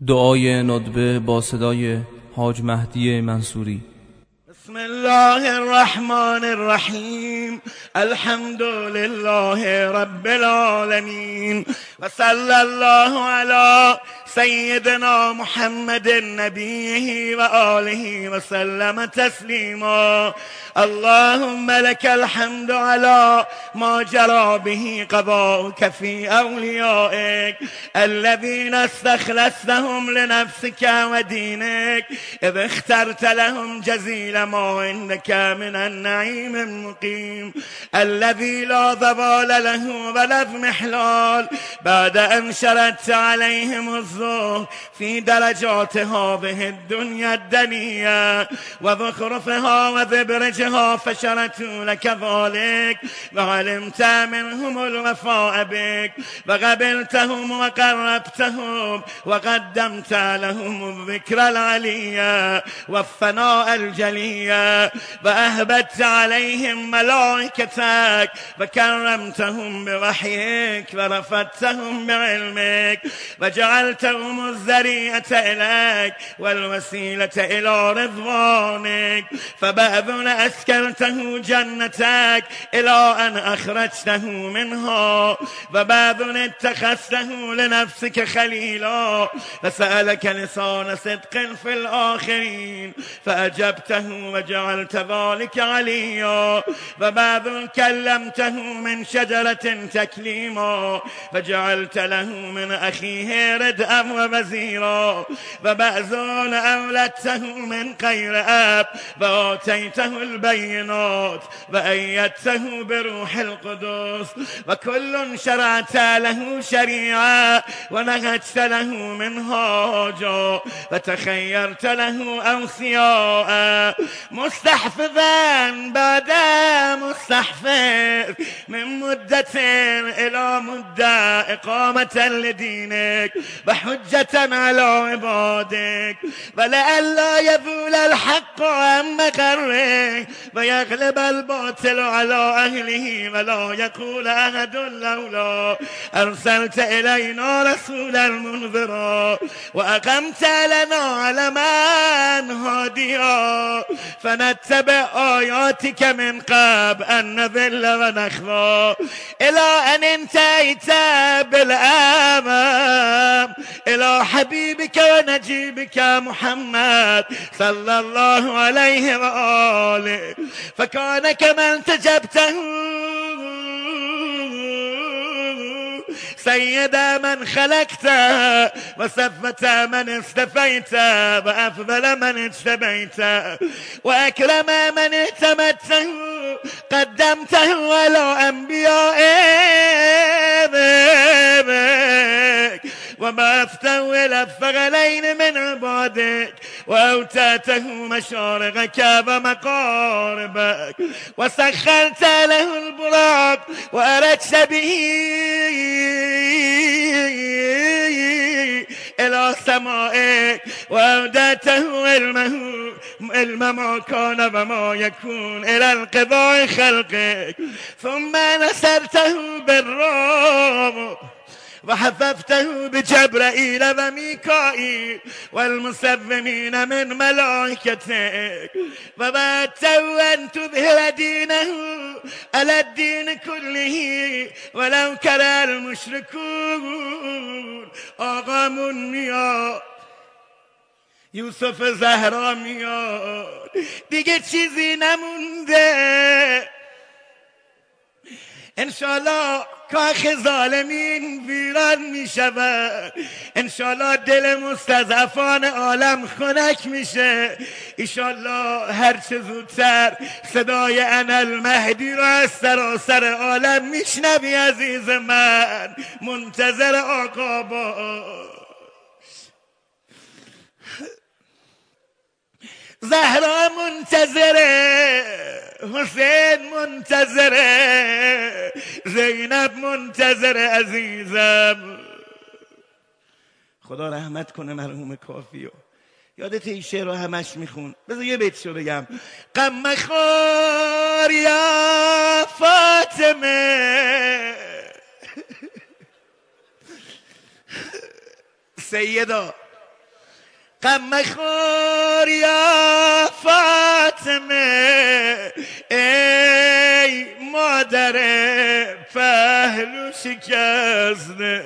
دعای ندبه با صدای حاج مهدی منصوری. بسم الله الرحمن الرحیم. الحمد لله رب العالمین و صلی الله علی سیدنا محمد نبیه و آله و سلم تسلیما. اللهم لك الحمد على ما جرى به قضاؤك في أوليائك الذين استخلصتهم لنفسك ودينك إذ اخترت لهم جزيل ما عندك من النعيم المقيم الذي لا زوال له ولا اضمحلال بعد أن شردت عليهم الزهد في درجات هذه الدنيا الدنيا وزخرفها وزبرجها فشرتوا لك ذلك وعلمت منهم الوفاء بك وقبلتهم وقربتهم وقدمت لهم الذكر العليا والثناء الجليا وأهبت عليهم ملائكتك وكرمتهم بوحيك ورفدتهم بعلمك وجعلتهم الذريعة إليك والوسيلة إلى رضوانك فبعثنا أسكنته جنتك إلى أن أخرجته منها وبعض اتخذته لنفسك خليلا فسألك لسان صدق في الآخرين فأجبته وجعلت ذلك عليا وبعض كلمته من شجرة تكليما فجعلت له من أخيه ردءا ووزيرا وبعض أولدته من غير أب وآتيته البينات وأيدته بروح القدس وكل شرعت له شريعة ونهجت له منهاجا وتخيرت له أوصياء مستحفظا بعد مستحفظ من مدة إلى مدة إقامة لدينك وحجة على عبادك ولئلا يذول الحق عن مقره ويغلب الباطل على أهله ولا يقول أحد لولا أرسلت إلينا رسولا منذرا وأقمت لنا علما هاديا فنتبع آياتك من قبل أن نذل ونخضع إلى أن انتهيت بالأمام إلى حبيبك ونجيبك محمد صلى الله عليه وآله فكان كما انتجبته سيد من خلقت وصفت من استفيت وأفضل من اجتبيت وأكرم من اعتمدته قدمته على أنبيائك وبعثته إلى الثقلين من عبادك وأوتاته مشارقك ومقاربك وسخرت له البراق وأرجت به إلى سمائك وأودته علم ما كان وما يكون إلى انقضاء خلقك ثم نصرته بالروم وحففته بجبرائيل وميكائيل والمسومين من ملائكتك وبعدته أن تظهر دينه على الدين كله ولو كره المشركون آقا میاد یوسف زهرا میاد دیگه چیزی نمونده انشالله کاخ ظالمین ویران می شود انشالله دل مستضعفان عالم خنک میشه انشالله هر چه زودتر صدای انا المهدی را از سراسر عالم میشنوی عزیز من منتظر آقا باش زهرا منتظره حسین منتظره زینب منتظره عزیزم خدا رحمت کنه مرحوم کافیو یادت این شعر رو همش میخون بذار یه بیتشو بگم غم مخور یا فاطمه سیدا غم مخور یا فاطمه ای مادر پهلو شکسته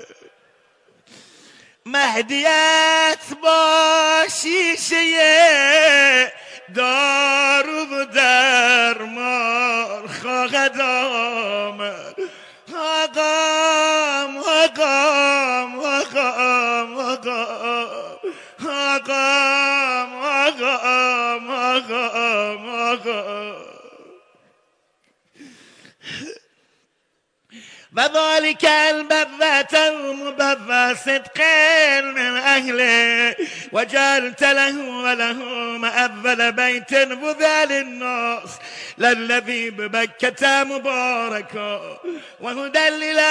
مهدیت با شیشه دارو و درمان خواهد آمد آقام آقام آقام آقام آقام آقام آقام آقام و ذلك البذة المبذى صدق من أهله وجعلت له ولهم أول بيت وذا للناس للذي ببكة مباركا وهدى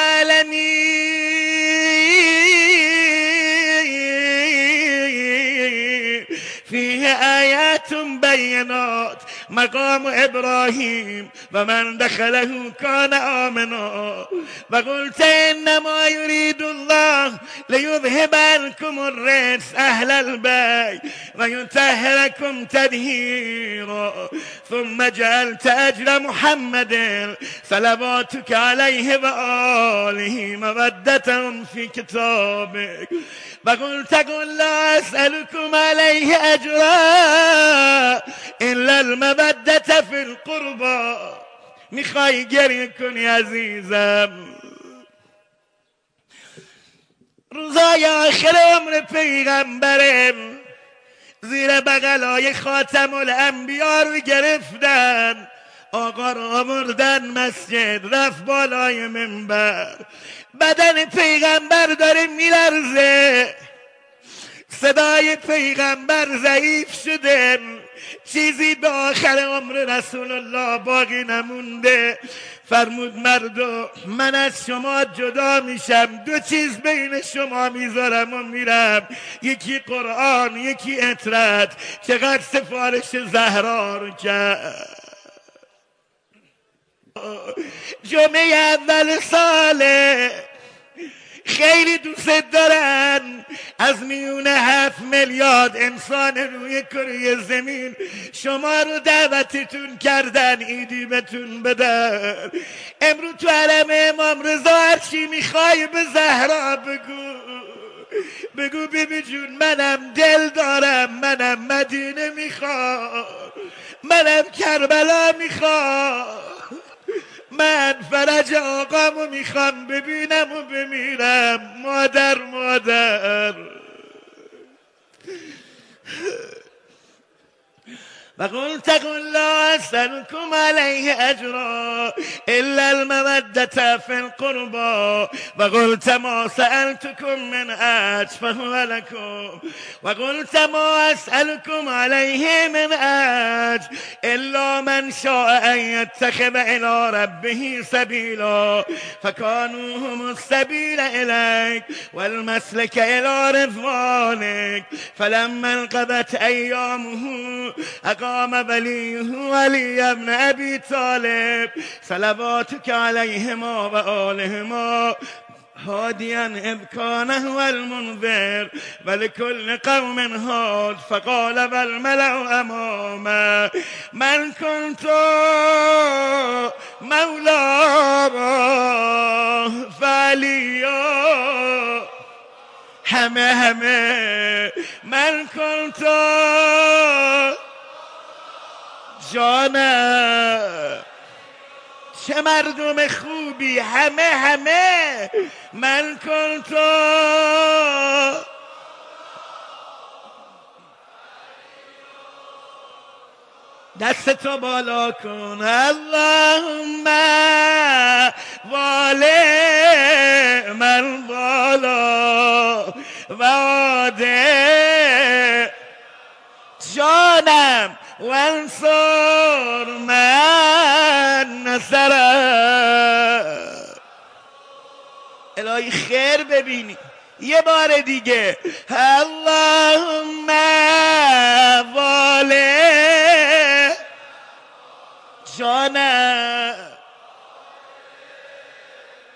للعالمين فيه آيات بينات مقام إبراهيم ومن دخله كان آمنا وقلت إنما يريد الله ليذهب عنكم الرجس أهل البيت ويطهركم تطهيرا ثم جعلت أجر محمد صلواتك عليه وآله مودة في كتابك وقلت قل لا أسألكم عليه أجرا إلا المودة في القربى میخوای گریه کنی عزیزم روزای آخر عمر پیغمبرم زیر بغلای خاتم الانبیا رو گرفتن آقا رو آوردن مسجد رفت بالای منبر بدن پیغمبر داره میلرزه صدای پیغمبر ضعیف شده چیزی به آخر عمر رسول الله باقی نمونده فرمود مردو من از شما جدا میشم دو چیز بین شما میذارم و میرم یکی قرآن یکی اطرت چقدر سفارش زهرا رو کرد جمعه اول ساله خیلی دوست دارن از میون 7 میلیارد انسان روی کره زمین شما رو دعوتتون کردن ایدی بهتون بدن امروز تو حرم امام رضا هرچی میخوای به زهرا بگو بیبی جون منم دل دارم منم مدینه میخوام منم کربلا میخوام من فرج آقامو میخوام ببینم و بمیرم مادر وقلت قل لا أسألكم عليه أجرا إلا المودة في القربى وقلت ما سألتكم من أجر فهو لكم وقلت ما أسألكم عليه من أجر إلا من شاء أن يتخذ إلى ربه سبيلا فكانوا هم السبيل إليك والمسلك إلى رضوانك فلما انقضت أيامه أقام وليه ولي بن أبي طالب صلواتك عليهما وآلهما هاديا إذ كان هو المنذر ولكل قوم هاد فقال والملأ أمامه من كنت مولاه فعليا همه من كنت جانم چه مردم خوبی همه من کنت دستتو بالا کن اللهم واله من بالا واده جانم وانصر من نصرم الهی خیر ببینی یه بار دیگه اللهم واله جانم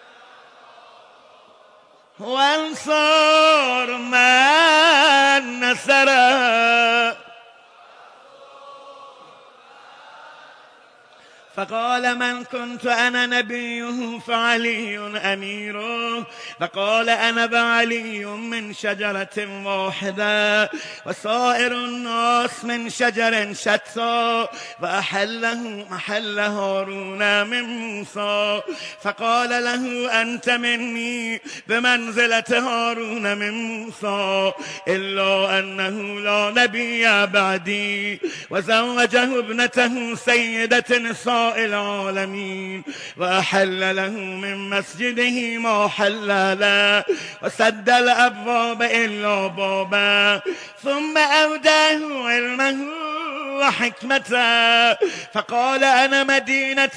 وانصر من سرى فقال من كنت أنا نبيه فعلي أميره فقال أنا بعلي من شجرة واحدة وسائر الناس من شجر شتى وأحله محل هارون من موسى فقال له أنت مني بمنزلة هارون من موسى إلا أنه لا نبي بعدي وزوجه ابنته سيدة نساء العالمين وأحل له من مسجده ما حل له وسد الأبواب إلا بابا ثم أوداه علمه وحكمته فقال أنا مدينة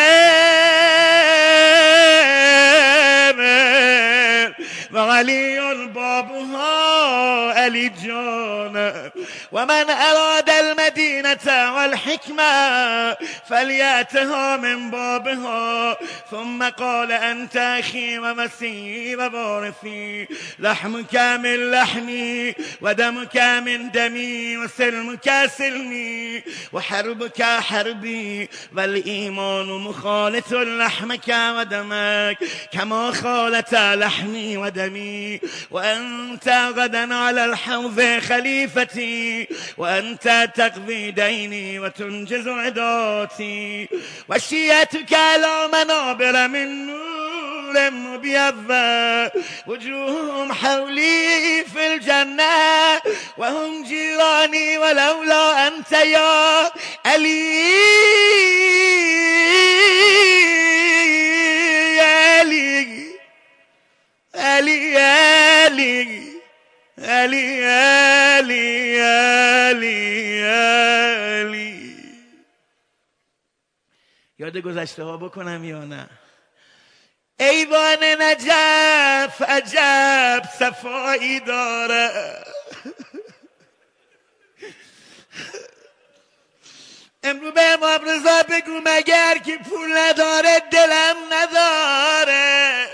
العلم وعلي بابها علي جان ومن أراد المدينة والحكمة فليأتها من بابها ثم قال أنت أخي ومسيحي ووارثي لحمك من لحمي ودمك من دمي وسلمك سلمي وحربك حربي والإيمان مخالط لحمك ودمك كما خالط لحمي ودمي وأنت غدا على الحوض خليفتي وأنت تقضي ديني وتنجز عداتي وشيتك على منابر من نور مبيضة وجوههم حولي في الجنة وهم جيراني ولولا أنت يا علي علي علي علي علي علي علي یاد گذشته ها بکنم یا نه؟ ایوان نجف عجب صفایی داره امرو به امام رضا بگو مگر که پول نداره دلم نداره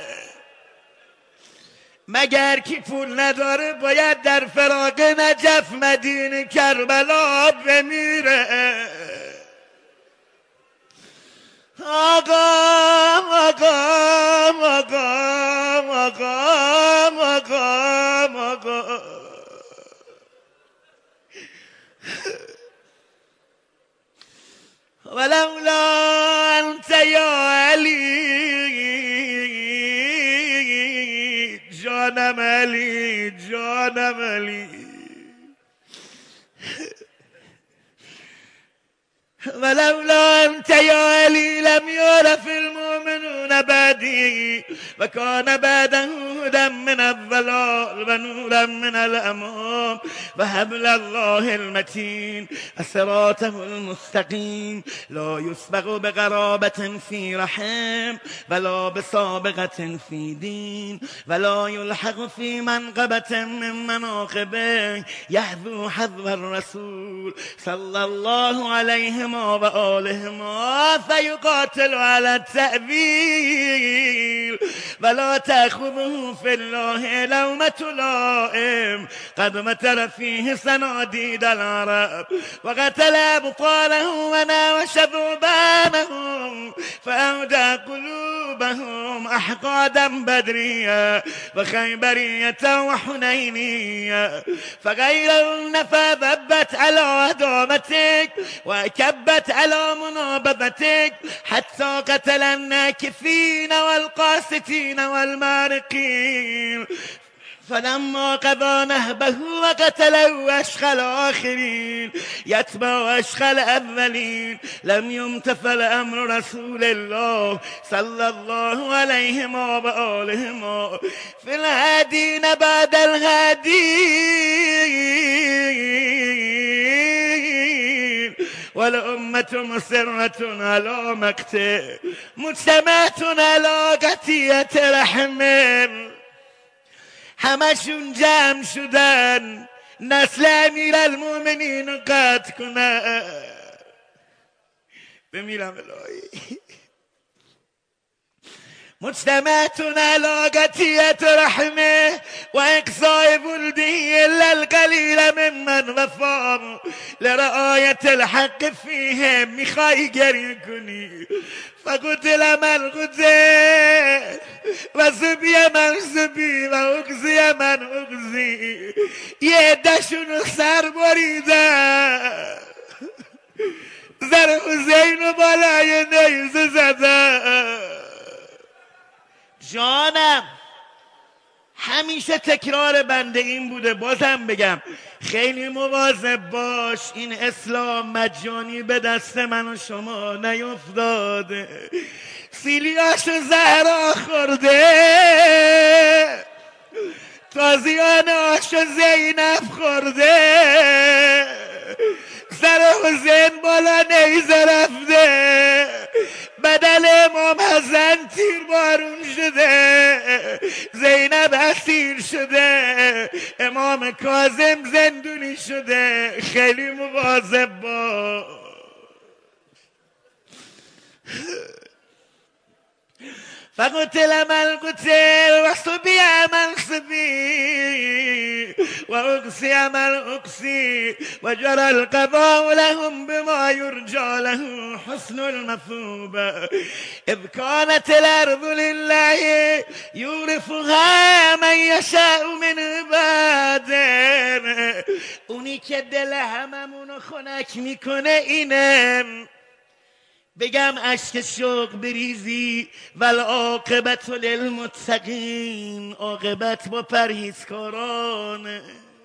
مگر کی پول نداره باید در فراق نجف مدینه کربلا بمیره آقا آقا آقا آقا آقا آقا ولولا انت یا علی جانم علی جانم علی ولولا أنت يا علي لم يعرف المؤمنون بعدي وكان بعده هدى من الضلال ونورا من الأمام وحبل الله المتين صراطه المستقيم لا يسبق بقرابة في رحم ولا بسابقة في دين ولا يلحق في منقبة من مناقبه يحذو حذو الرسول صلى الله عليه وآلهما فيقاتل على التأويل ولا تأخذه في الله لومة لائم قد متر فيه صناديد العرب وقتل أبطاله وناوش ذوبانهم فأودى قلوبهم أحقادا بدرية وخيبرية وحنينية فغيرهن فذبت على عدامتك وكبت على منابذتك حتى قتل الناكثين والقاسطين والمارقين فلما قضى نهبه وقتله أشقى الآخرين يتبع أشقى الأولين لم يمتثل أمر رسول الله صلى الله عليه وآله في الهادين بعد الهادين والأمة مسرة على مقته مجتمعة على قطيعة رحم همشون جمع شدن نسل امیر المؤمنین رو قطع کنن بمیرم الهی مجتمعتنا على قتية رحمه وإقصاء ولده إلا القليل ممن وفى لرعاية الحق فيهم میخوای گریه کنی فقتل من قتل و زبی من زبی و اغزی من اغزی یه دشونو سر بریدن زر حسین بالای نیزه زدن. جانم همیشه تکرار بنده این بوده، بازم بگم خیلی مواظب باش این اسلام مجانی به دست من و شما نیفتاده. سیلیاشو زهرا خورده، تازیان آشو زینب خورده، سر حسین بالا نیزه رفته، بدل امام حسن تیر بارون شده، زینب اسیر شده، امام کاظم زندونی شده. خیلی مواظب باش. فقتل من قتل و صبی من صبی و اقصی من اقصی و جرى القضاء لهم بما يرجى له حسن المثوب اذ كانت الارض لله يورثها من يشاء من عباده. اونی که دل هممونو خنک میکنه اینم. بگم اشک شوق بریزی والعاقبت للمتقین، عاقبت با پرهیزکاران.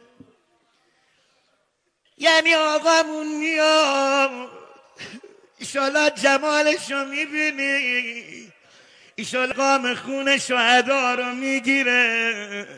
یعنی آقامون میاد ایشالا جمالشو میبینی، ایشالا قام خون شهدا رو میگیره.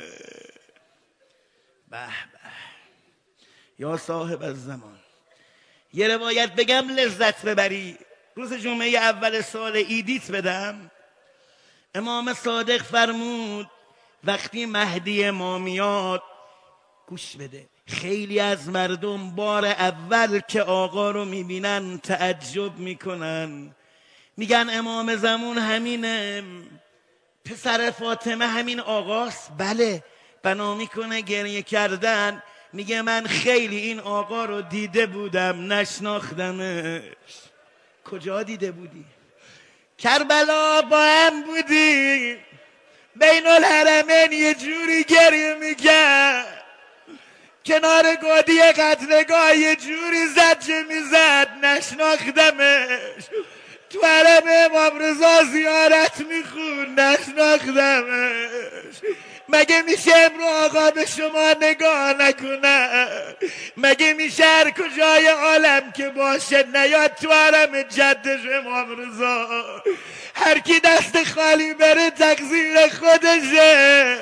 به به یا صاحب الزمان. یه روایت بگم لذت ببری. روز جمعه اول سال ایدیت بدم. امام صادق فرمود وقتی مهدی ما میاد، گوش بده، خیلی از مردم بار اول که آقا رو میبینن تعجب میکنن، میگن امام زمان همینه، پسر فاطمه همین آقاست. بله. بنا میکنه گریه کردن، میگه من خیلی این آقا رو دیده بودم نشناختمش. کجا دیده بودی؟ کربلا با هم بودی، بین الحرمین یه جوری گریه میکرد، کنار گودی قتلگاه یه جوری زجه میزد نشناختمش. تو حرم امام رضا زیارت میخون نشناختمش. مگه میشه امرو آقا به شما نگاه نکنه؟ مگه میشه هر کجای عالم که باشه نیاد تو حرم جدش امام رضا؟ هر کی دست خالی بره تقصیر خودشه.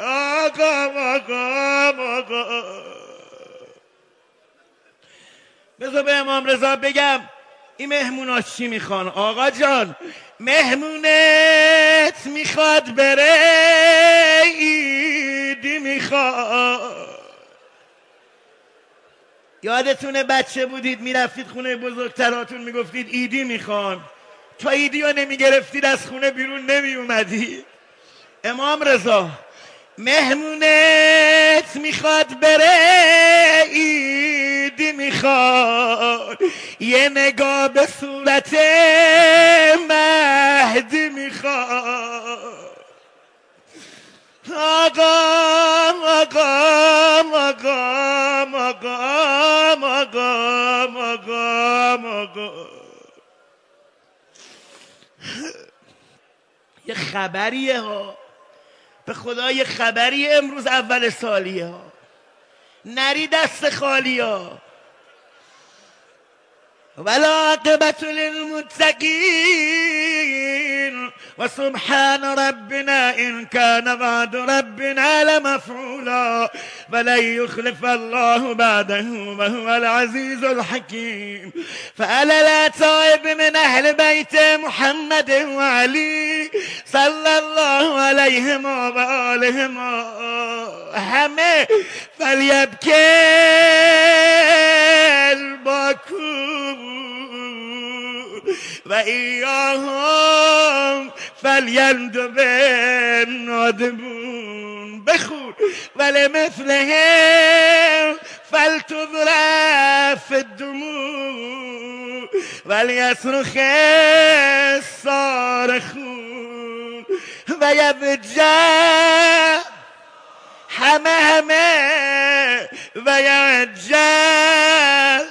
آقا بذار به امام رضا بگم این مهمونا چی میخوان. آقا جان مهمونت میخواد بره ایدی میخواد. یادتونه بچه بودید میرفتید خونه بزرگتراتون میگفتید ایدی میخوان، تا ایدی رو نمیگرفتید از خونه بیرون نمیومدید. امام رضا مهمونت میخواد بره ایدی میخواد، یه نگاه به صورت مهدی میخواد. آقا یه خبریه ها، به خدا یه خبری امروز اول سالیه ها، نری دست خالی ها. والعاقبت للمتقین و سبحان ربنا ان كان وعد ربنا لمفعولا ولن يخلف الله بعده وهو العزيز الحكيم. فعلى الأتائب من أهل بيت محمد وعلي صلى الله عليهم وآلهم همه فليبكي الباكون و ایاهم فلیندب نادبون بخون ولی مثلهم فلتضرف الدموع ولیصرخ الصارخون و یبجه همه و یعجل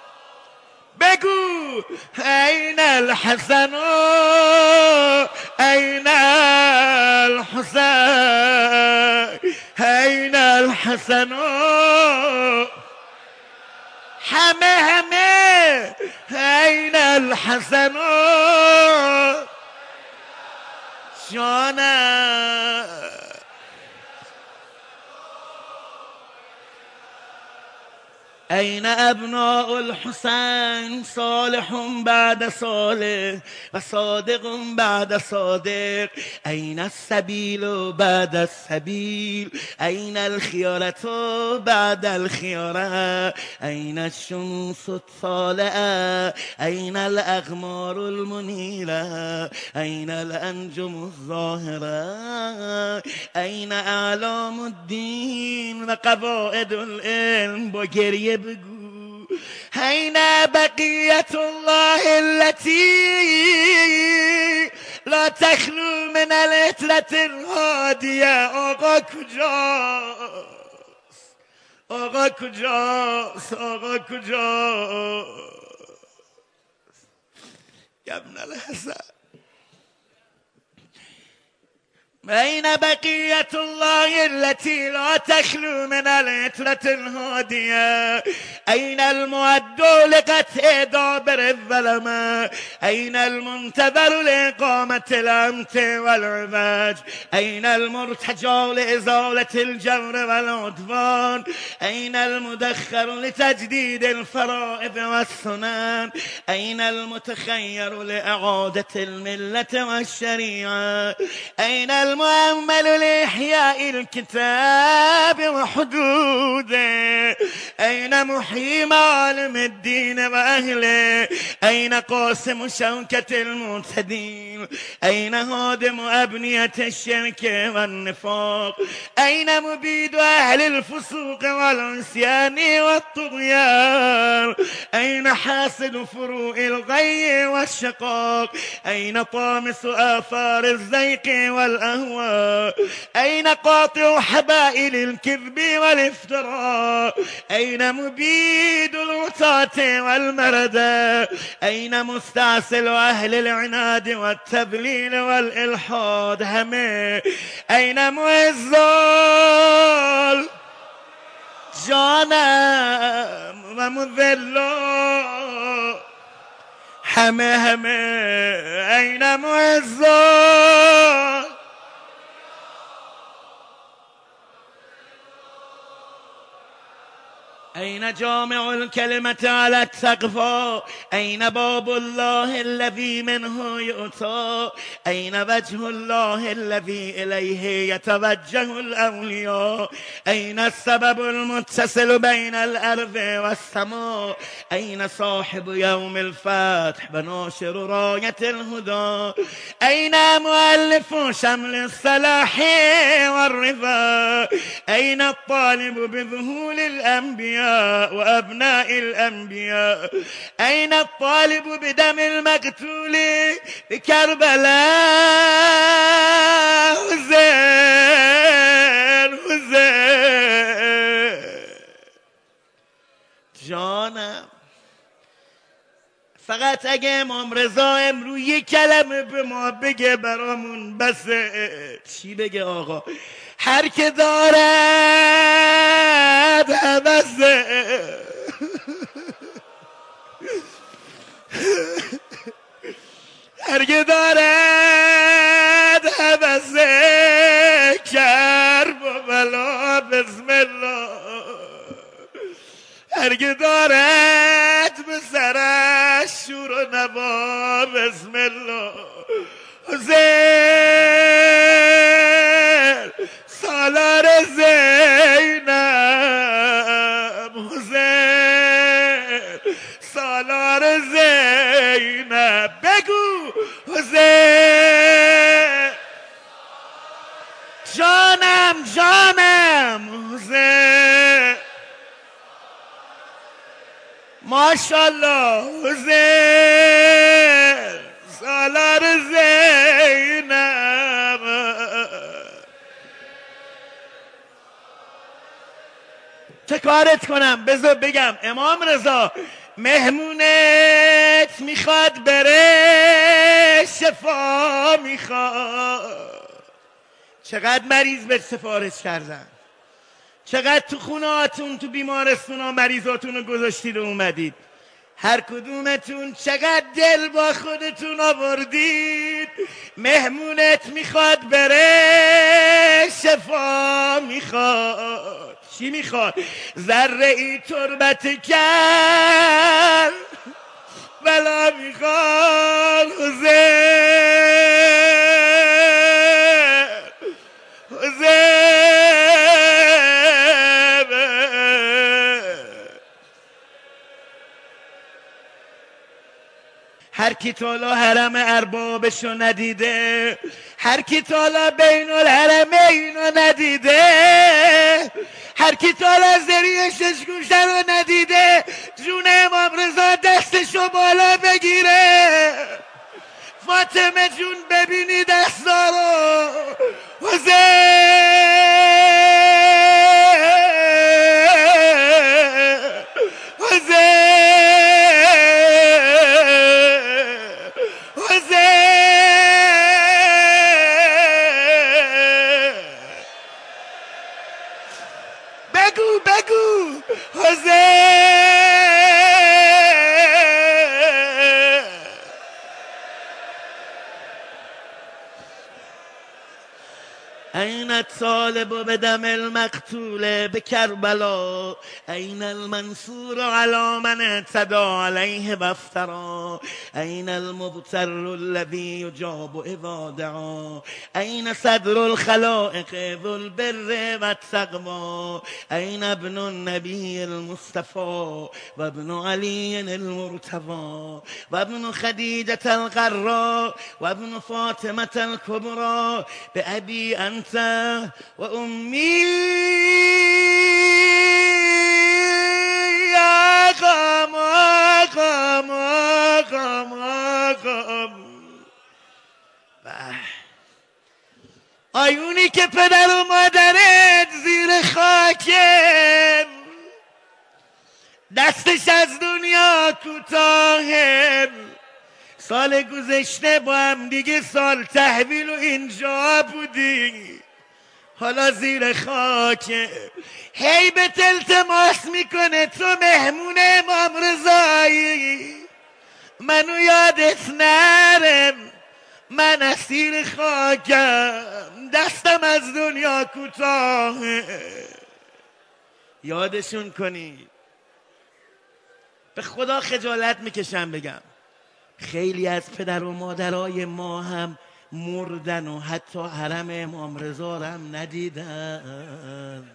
بگو این الحسن این الحسین این الحسن همه این الحسن جانم أين أبناء الحسين صالح بعد صالح وصادق بعد صادق أين السبيل بعد السبيل أين الخيارة بعد الخيارة أين الشمس الطالعة أين الأغمار المنيرة أين الأنجم الظاهرة أين أعلام الدين وقواعد العلم بگریه بگو أين بقية الله التي لا تخلو من العطرة الهادية آقا کجاست آقا کجاست آقا کجاست یا ابن الحسن أين بقية الله التي لا تخلو من العطرة الهادية أين المعد لقطع دابر الظلمة أين المنتظر لإقامة الأمت والعباج أين المرتجى لإزالة الجور والعدوان أين المدخر لتجديد الفرائض والسنن أين المتخير لإعادة الملة والشريعة أين المؤمل لإحياء الكتاب وحدوده أين محيي معالم الدين وأهله أين قاسم شوكة المعتدين أين هادم أبنية الشرك والنفاق أين مبيد أهل الفسوق والعصيان والطغيان أين حاسد فروع الغي والشقاق أين طامس آثار الزيق والأهواء أين قاطع حبائل الكذب والافتراء أين مبيد العتاة والمردى أين مستعسل أهل العناد والتضليل والإلحاد همه أين معزال جانم ومذل همه أين معزال أين جامع الكلمة على التقوى أين باب الله الذي منه يؤتى أين وجه الله الذي إليه يتوجه الأولياء أين السبب المتصل بين الأرض والسماء أين صاحب يوم الفتح وناشر راية الهدى أين مؤلف شمل الصلاح والرضا أين الطالب بذهول الأنبياء وأبناء الأنبياء أين الطالب بدم المقتول بكربلاء حسین جانم فقط اگه امام رضا امرو یک کلمه به ما بگه برامون بسه. چی بگه آقا؟ هر که دارد هوسه هر که دارد هوسه کرب و بلا بسم الله هر که دارد به سرش شور و نوا بسم الله حسین سالار زینب حسین سالار زینب بگو حسین بگم حسین ماشالله حسین سالار زینب چه کارت کنم؟ بذار بگم امام رضا مهمونت میخواد بره شفا میخواد. چقدر مریض به سفارش کردن، چقدر تو خونهاتون تو بیمارستون ها مریضاتون رو گذاشتید و اومدید، هر کدومتون چقدر دل با خودتون آوردید. مهمونت میخواد بره شفا میخواد. چی میخواد؟ ذره ای تربت کن بلا میخواد حسین هر کی تالا حرم اربابشو ندیده، هر کی تالا بین الحرمینو ندیده، هر کی تالا زریع شش گوشه رو ندیده، جون امام رضا دستشو بالا بگیره. فاطمه جون ببینی دستا رو بگو أين الطالب بدم المقتول بكربلاء أين المنصور على من اعتدى عليه وافترى أين المبتر الذي يجاب إذا دعا أين صدر الخلائق ذو البر والتقوى أين ابن النبي المصطفى وابن علي المرتضى وابن خديجة الغراء وابن فاطمة الكبرى بأبي أنت وأمي يا قام آیونی که پدر و مادرت زیر خاکن، دستش از دنیا کوتاهه، سال گذشته با هم دیگه سال تحویل و اینجا بودی، حالا زیر خاکه. هی به التماس میکنه تو مهمون امام رضایی، منو یادت نرم، من اسیر خاکم، دستم از دنیا کوتاهه. یادشون کنی. به خدا خجالت میکشم بگم خیلی از پدر و مادرای ما هم مردن و حتی حرم امام رضا هم ندیدن.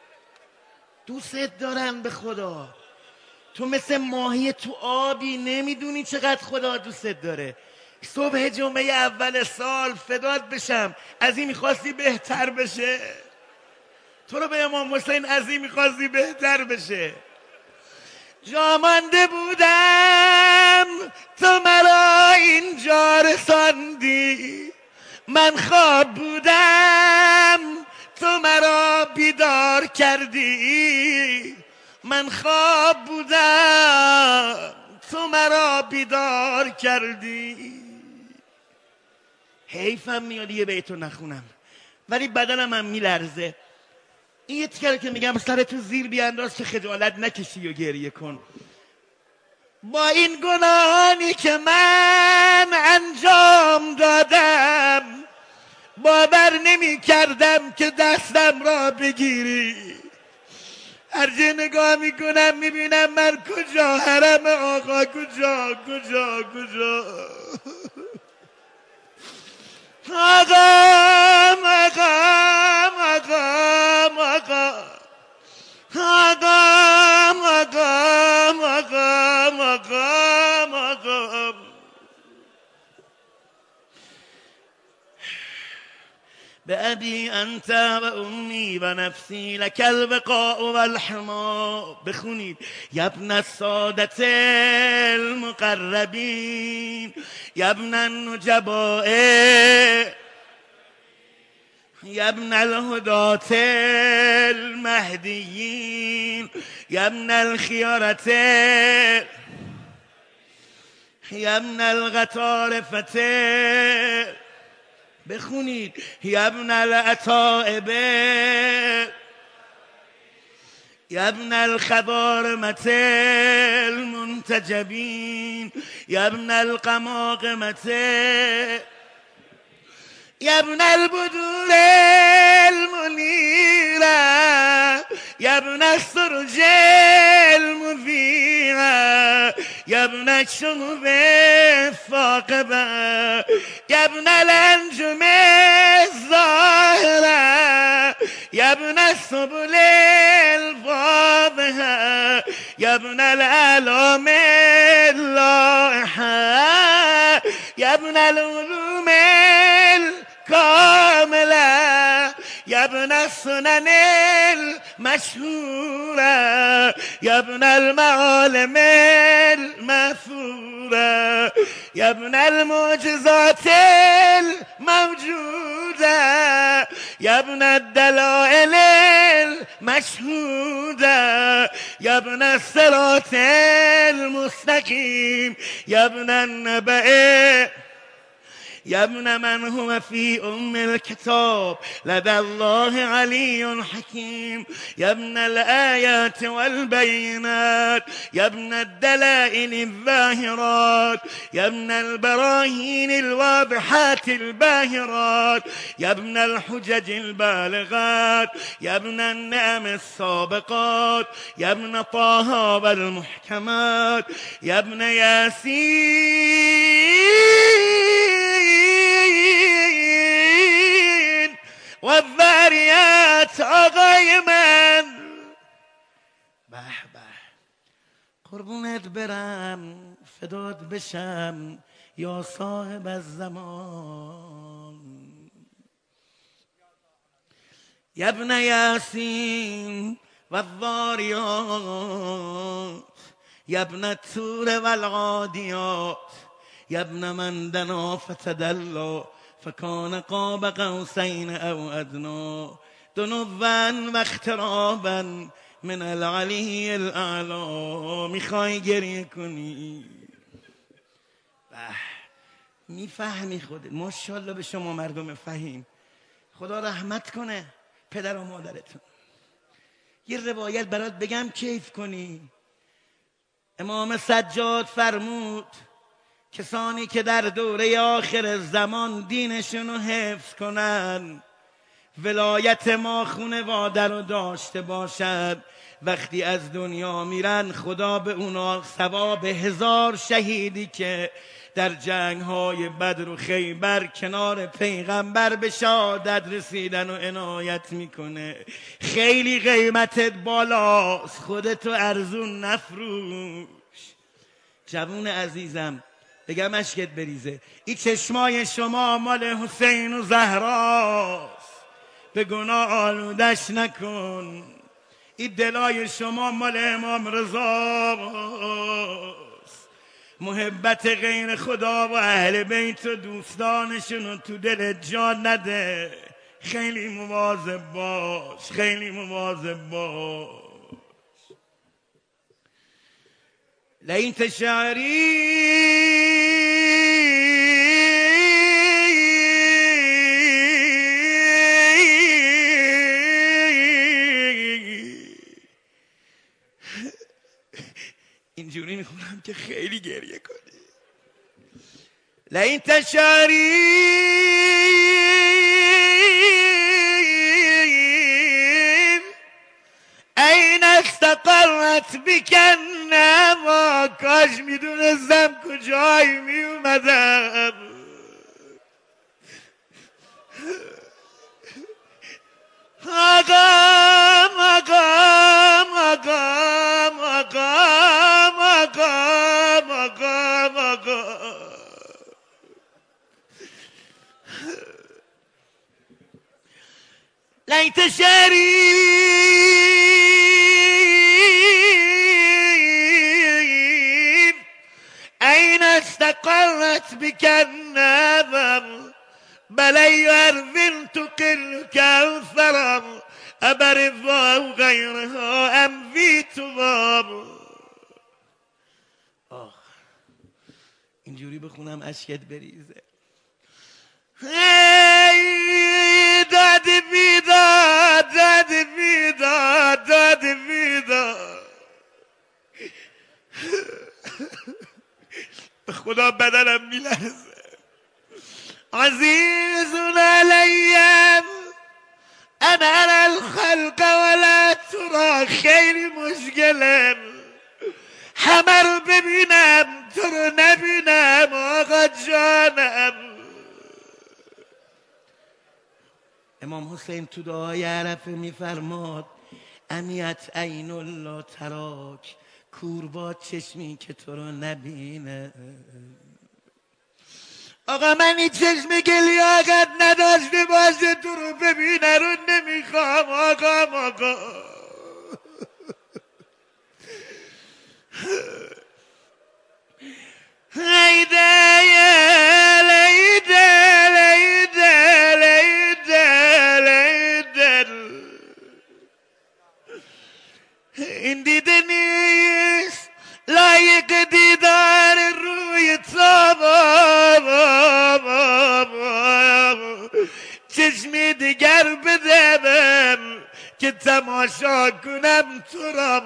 دوست دارن به خدا. تو مثل ماهی تو آبی، نمیدونی چقدر خدا دوست داره. صبح جمعه اول سال فدات بشم، از این میخواستی بهتر بشه؟ تو رو به امام حسین از این میخواستی بهتر بشه؟ جا مانده بودم تو مرا اینجا رساندی، من خواب بودم تو مرا بیدار کردی، من خواب بودم تو مرا بیدار کردی. حیفم میاد یه بیتو نخونم ولی بدنم هم میلرزه. این یه تیکره که میگم سرتو زیر بیانداز که خجالت نکشی و گریه کن. با این گناهانی که من انجام دادم باور نمی کردم که دستم را بگیری. هر جا نگاه میکنم میبینم من کجا، حرم آقا کجا کجا کجا. آقام آقام آقام آقام آقام آقام آقام آقام آقام. بأبي أنت وأمي ونفسي لك البقاء والحما. بخونید یا ابن السادة المقربین یا ابن النجباء یا ابن الهداة المهدیین یا ابن الخیارة یا ابن الغطارفة. بخونید یا ابن العطائب یا ابن الخضارمة المنتجبین یا ابن القماقمة یا ابن البدور المنیرة یا ابن السرج المذیرة یا ابن الشهب الثاقبة یا ابن الانجم الظاهرة یا ابن السبل الواضحة یا ابن الأعلام اللائحة یا ابن العلوم الكاملة یا ابن السنن المشهورة یا ابن المعالم المأثورة یا ابن المعجزات الموجودة یا ابن الدلائل المشهودة یا ابن الصراط المستقيم یا ابن النبأ یا ابن من هو فی الكتاب لدى الله علی حکیم یا ابن الآیات والبینات یا ابن الدلائل الظاهرات یا ابن البراهین الواضحات الباهرات یا ابن الحجج البالغات یا ابن النعم السابقات یا ابن طه والمحکمات یا ابن یاسین والذاریات. آقای من به به قربونت برم فدات بشم یا صاحب الزمان یا ابن یاسین والذاریات یا ابن الطور والعادیات یا ابن من دنا فتدلا فکان قاب قوسین او ادنا دنوا و اقترابا من العلی الاعلا. میخوای گریه کنی؟ میفهمی خودت. ماشاءالله به شما مردم فهیم، خدا رحمت کنه پدر و مادرتون. یه روایت برات بگم کیف کنی. امام سجاد فرمود کسانی که در دوره آخر زمان دینشون رو حفظ کنن، ولایت ما خانواده رو داشته باشد، وقتی از دنیا میرن خدا به اونا ثواب 1000 شهیدی که در جنگ‌های بدر و خیبر کنار پیغمبر به شهادت رسیدن و عنایت میکنه. خیلی قیمتت بالاست، خودتو ارزون نفروش. جوون عزیزم بگم اشکت بریزه، این چشمای شما مال حسین و زهراست، به گناه آلودش نکن. این دلای شما مال امام رضاست، محبت غیر خدا و اهل بیت و دوستانشون تو دلت جا نده. خیلی مواظب باش، خیلی مواظب باش. لیت شعری اینجوری میخونم که خیلی گریه کنی. لیت شعری این استقرت بکن نما. کاش میدونستم کجایی میومدم. آقام آقام آقام آقام آقام آقام آقام. ليت شعري أين استقرت بك النظر بل أيها البنت تقل كالثرى أبرضا غيرها أم في تضار. اینجوری بخونم اشکت بریزه. داد بیداد داد بیداد داد بیداد. به خدا بدنم میلرزه. عزیز علیم انا ارى الخلق ولا ترى خیلی مشکلم همه رو ببینم تو رو نبینم آقا جانم. امام حسین تو دعای عرفه میفرماد امیت عین الله تراک، کور باد چشمی که تو رو نبینه. آقا من این چشمی که لیاقت نداشته باشه تو رو ببینه رو نمیخوام آقا. لیده لیده لیده لیده لیده. این دیده نیست لایق دیدار روی تو، چشمی دیگر بدم که تماشا کنم تو را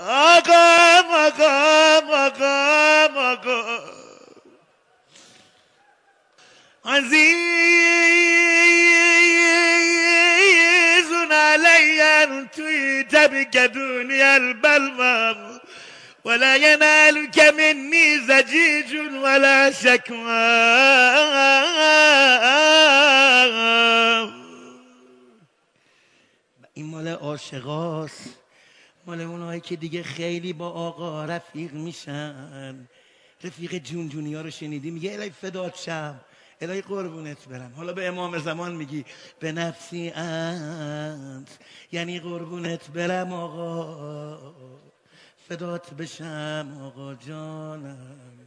آقا. عزیز علی ان تویت دنیا البلوى ولا ينالك مني زجيج ولا شكوى. این مال عاشقاست، مال اونایی که دیگه خیلی با آقا رفیق میشن. رفیق جونی ها رو شنیدی میگه الهی فدات شم، الهی قربونت برم. حالا به امام زمان میگی به نفسی انت، یعنی قربونت برم آقا، فدات بشم آقا جانم.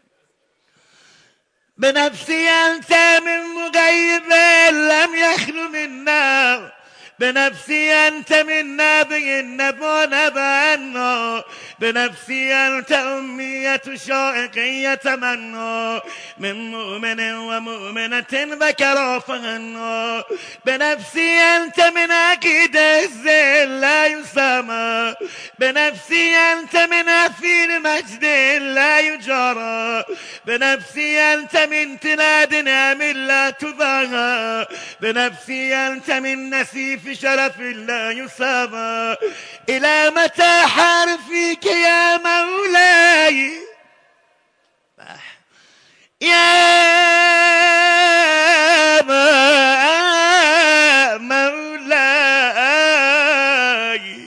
به نفسی انت من مغیب لم یخلو من نار، به نفسی انت من نبی نبا نبعنا، به نفسی انت امیت شائقیت منا من مؤمن و مؤمنة و کرافنا، به نفسی انت من عقید الزل لا یسمى، به نفسی انت من افیل مجد لا یجارى، به نفسی انت من تناد نعم لا تضاهى، به نفسی انت من نسیف شرف لا يسامى. إلى متى حرفك يا مولاي يا مولاي.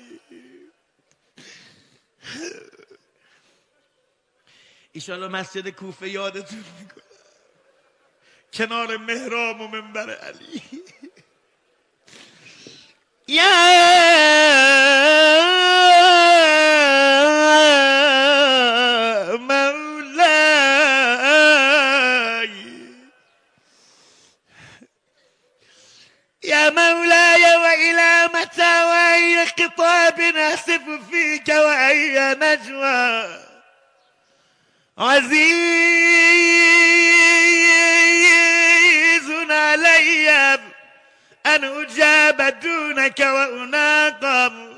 ایشالله مسجد کوفه یادتون میکنه کنار محراب و منبر علی. یا مولاي يا مولاي وإلى متى وأي خطاب أسف فيك وأي نجوى. عزيز علي أن أجاب دونك وأناقم،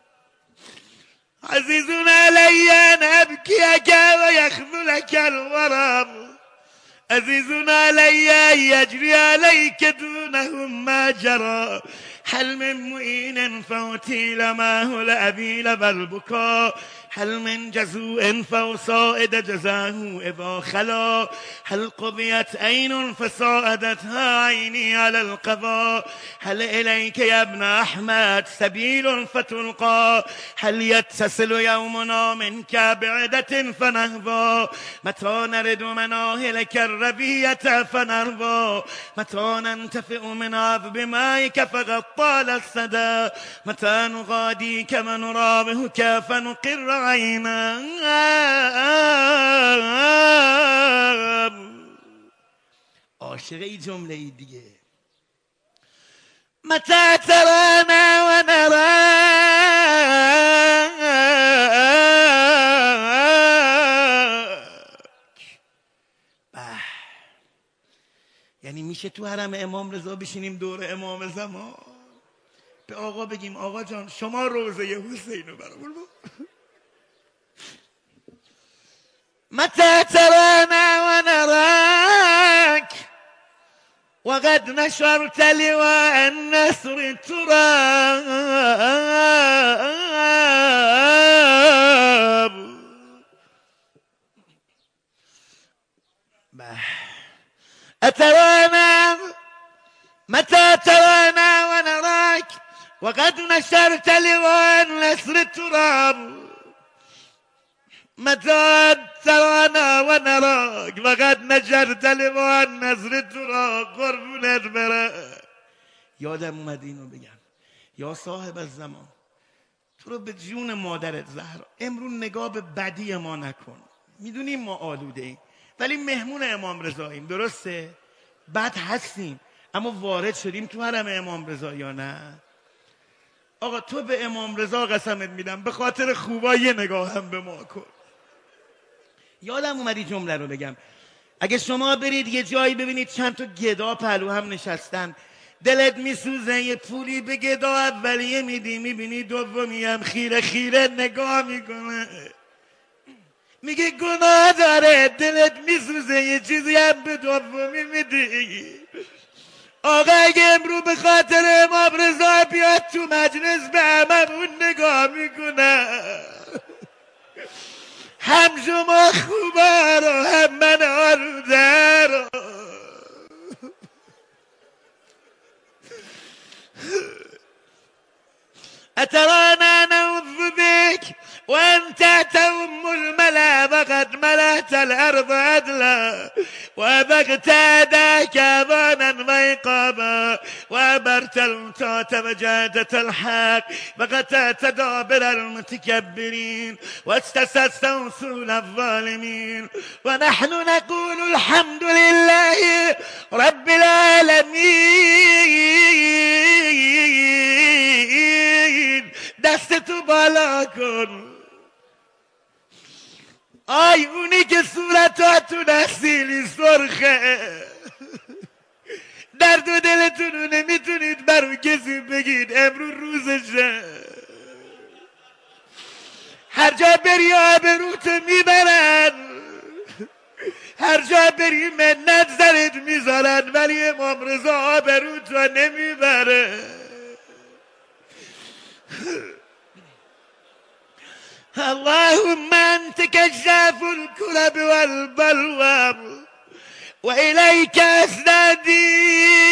عزيز علي أن أبكيك ويخذلك الورم، عزيز علي أن يجري عليك دونهم ما جرى. هل من معين فأتيل ما هو الأبيل بالبكاء، هل من جزوء فوسائد جزاه إذا خلا هل قضيت عين فساعدتها عيني على القضاء هل إليك يا ابن أحمد سبيل فتلقى هل يتصل يومنا منك بعدة فنهضى متى نرد مناهلك الربية فنرضى متى ننتفئ من عذب مائك فغطى السدى متى نغاديك ونرابهك فنقر عينا عاشقی جمله دیگه متى ترانا ونراك یعنی میشه تو حرم امام رضا بشینیم دور امام زمان به آقا بگیم آقا جان شما روضه حسین رو برامون متى ترانا ونراك وقد نشرت لواء النصر تراب أترانا متى ترانا ونراك وقد نشرت لواء النصر تراب متى ترانا ونراك وقد نشرت لواء النصر تراب قربونت بره. یادم اومد اینو بگم یا صاحب الزمان تو رو به جون مادرت زهرا امرون نگاه به بدی ما نکن. میدونیم ما آلوده ایم ولی مهمون امام رضاییم، درسته؟ بد هستیم اما وارد شدیم تو حرم امام رضا یا نه؟ آقا تو به امام رضا قسمت میدم به خاطر خوبا یه نگاه هم به ما کن. یادم اومدی جمله رو بگم. اگه شما برید یه جایی ببینید چند تا گدا پهلو هم نشستن دلت میسوزه یه پولی به گدا اولیه میدی میبینی دومی هم خیره خیره نگاه میکنه میگه گناه داره دلت میسوزه یه چیزی هم به دومی میدی. آقا اگه امرو به خاطر امام رضا بیاد تو مجلس به هممون نگاه میکنه هم شما خوبه رو هم من آلوده رو. أترانا نعوذ بك وأنت تؤم الملا وقد ملأت الأرض عدلا وأبغت يداك أذانا وإقاما وأبرت المتات وجادة الحق وقطعت دابر المتكبرين واستسست وصول الظالمين ونحن نقول الحمد لله رب العالمين. دست تو بالا کن. آی اونی که صورتاتون اصیلی سرخه درد و دلتون رو نمیتونید برو کسی بگید امرو روزشه. هر جا بری آبروتو میبرن هر جا بری منت زرت میذارن ولی امام رضا آبروتو نمیبره. اللهم أنت كشاف الكرب والبلوى وإليك أسنادي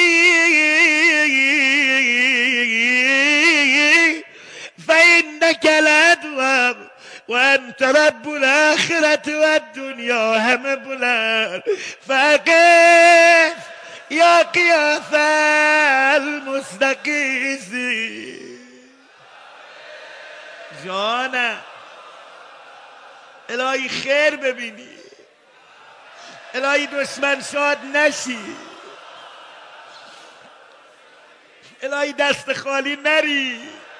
فإنك الأدوى وأنت رب الآخرة والدنيا هم بلاد فقف يا قياس المستقيس. جانم الهی خیر ببینی الهی دشمن شاد نشی الهی دست خالی نری.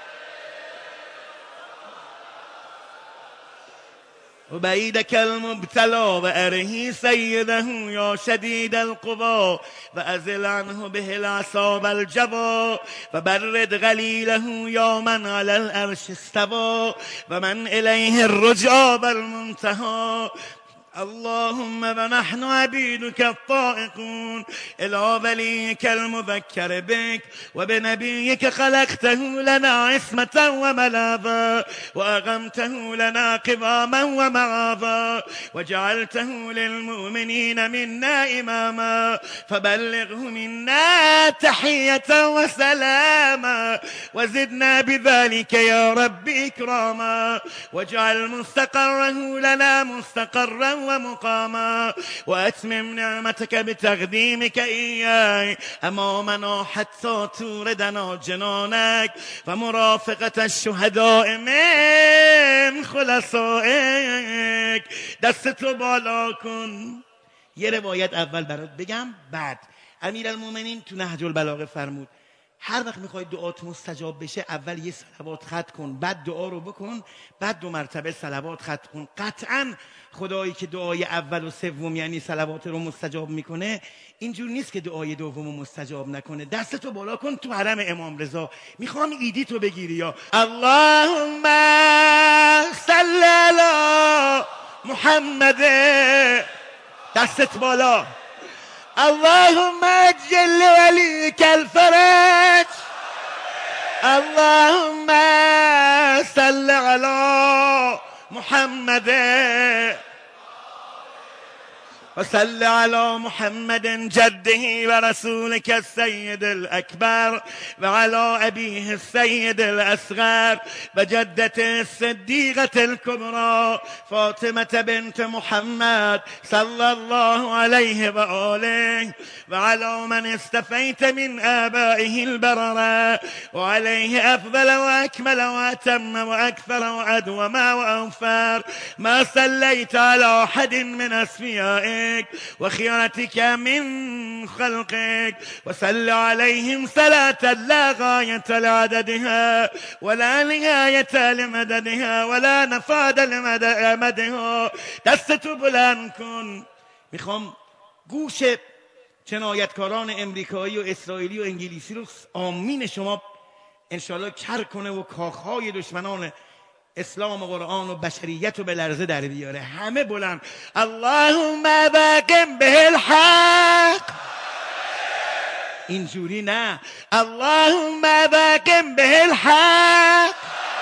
وبعيدك المبتلى وأره سيده يا شديد القوى وأزل عنه به العصاب الجوى وبرد غليله يا من على العرش استوى ومن إليه الرجى والمنتهى اللهم ونحن عبيدك الطائقون إلى وليك المذكر بك وبنبيك خلقته لنا عصمة وملاذا وأقمته لنا قواما ومعاذا وجعلته للمؤمنين منا إماما فبلغه منا تحية وسلاما وزدنا بذلك يا رب إكراما واجعل مستقره لنا مستقرا ومقاما وأتمم نعمتك بتقديمك إياي أمامنا حتى توردنا جنانك ومرافقة الشهداء من خلصائك. دستو بالا کن. یه روایت اول برات بگم بعد. امیرالمومنین تو نهج البلاغه فرمود هر وقت میخوای دعات مستجاب بشه اول یه صلوات ختم کن، بعد دعا رو بکن، بعد 2 مرتبه صلوات ختم کن. قطعا خدایی که دعای اول و سوم یعنی صلوات رو مستجاب میکنه اینجور نیست که دعای دوم رو مستجاب نکنه. دستتو بالا کن تو حرم امام رضا. میخوام ایدی تو بگیری یا اللهم صل علی محمد. دستت بالا. اللهم اجل وليك الفرج. اللهم صل على محمد وصل على محمد جده ورسولك السيد الأكبر وعلى أبيه السيد الأصغر وجدته الصديقة الكبرى فاطمة بنت محمد صلى الله عليه وآله وعلى من استفيت من آبائه البررة وعليه أفضل وأكمل وأتم وأكثر وأدوم وأوفر ما صليت على أحد من أصفيائك وخيانتك من خلقك وصل عليهم صلاة لا غاية لعددها ولا نهاية لمددها ولا نفاد لمدها. دستتو بلند کن. میخوام گوش جنایتکاران امریکایی و اسرائیلی و انگلیسی رو آمین شما انشالله کر کنه و کاخهای دشمنان اسلام و قرآن و بشریت رو به لرزه در بیاره. همه بلند. اللهم باقم به الحق. اینجوری نه. اللهم باقم به الحق.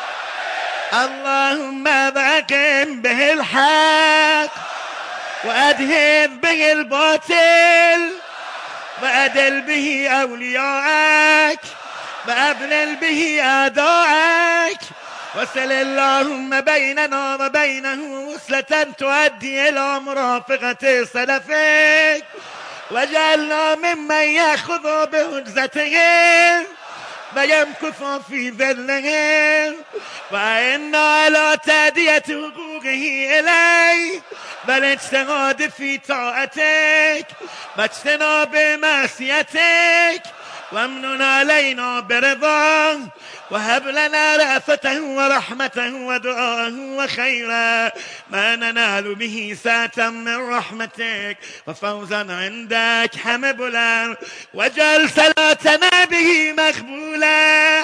اللهم باقم به الحق وأذهب به الباطل وأدل به أولياءك وأبلل به أعداءك وصل اللهم بيننا وبينه وصلة تؤدي إلى مرافقة سلفك وجعلنا ممن يأخذ بهجزتهم ويمكث في ذلهم وإنا على تأدية حقوقه إليه والاجتهاد في طاعتك واجتناب معصيتك وامنن علينا برضاه وهب لنا رأفته ورحمته ودعاءه وخيرا ما ننال به ساعة من رحمتك وفوزا عندك. همه بلند. وجعل صلاتنا به مقبولا.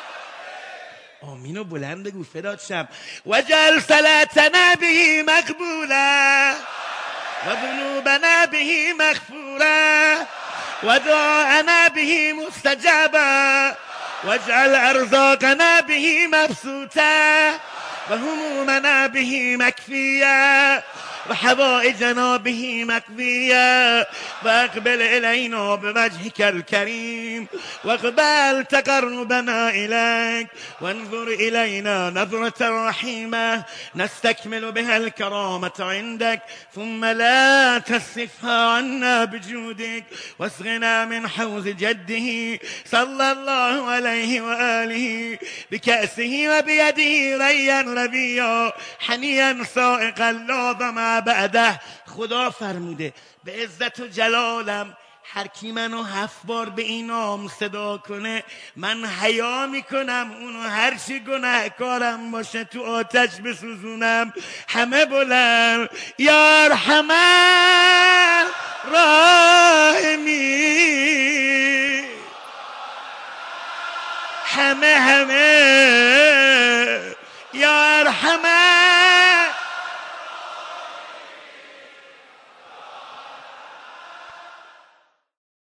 آمین و بلند بگو فدات شم. وجعل صلاتنا به مقبولا وذنوبنا به مغفورا ودعاءنا به مستجابا واجعل أرزاقنا به مبسوطا وهمومنا به مكفيا وحوائجنا به مقضيا واقبل إلينا بوجهك الكريم واقبل تقربنا إليك وانظر إلينا نظرة رحيمة نستكمل بها الكرامة عندك ثم لا تصرفها عنا بجودك واسقنا من حوض جده صلى الله عليه وآله بكأسه وبيده ريا ربيا حنيا سائقا لا ظمأ بعده. خدا فرموده به عزت و جلالم هر کی منو 7 بار به این نام صدا کنه من حیا میکنم اونو هر چی گناهکارم باشه تو آتش بسوزونم. همه بلند. یا ارحم الراحمین. همه